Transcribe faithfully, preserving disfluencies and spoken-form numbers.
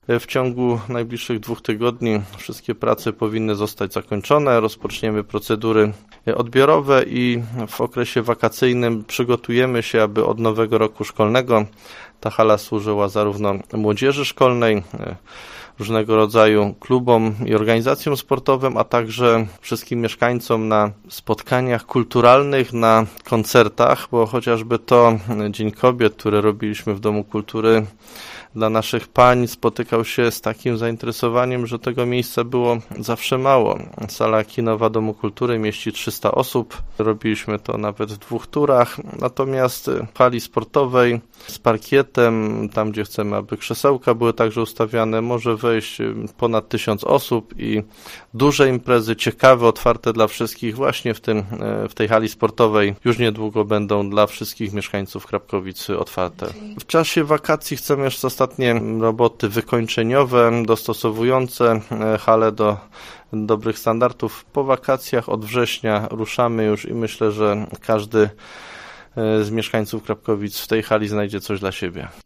W ciągu najbliższych dwóch tygodni wszystkie prace powinny zostać zakończone. Rozpoczniemy procedury odbiorowe i w okresie wakacyjnym przygotujemy się, aby od nowego roku szkolnego ta hala służyła zarówno młodzieży szkolnej, różnego rodzaju klubom i organizacjom sportowym, a także wszystkim mieszkańcom na spotkaniach kulturalnych, na koncertach, bo chociażby to Dzień Kobiet, który robiliśmy w Domu Kultury dla naszych pań, spotykał się z takim zainteresowaniem, że tego miejsca było zawsze mało. Sala kinowa Domu Kultury mieści trzysta osób. Robiliśmy to nawet w dwóch turach. Natomiast w hali sportowej z parkietem, tam gdzie chcemy, aby krzesełka były także ustawiane, może wejść ponad tysiąc osób i duże imprezy, ciekawe, otwarte dla wszystkich właśnie w tym, w tej hali sportowej już niedługo będą dla wszystkich mieszkańców Krapkowic otwarte. W czasie wakacji chcemy jeszcze ostatnie roboty wykończeniowe, dostosowujące halę do dobrych standardów. Po wakacjach od września ruszamy już i myślę, że każdy z mieszkańców Krapkowic w tej hali znajdzie coś dla siebie.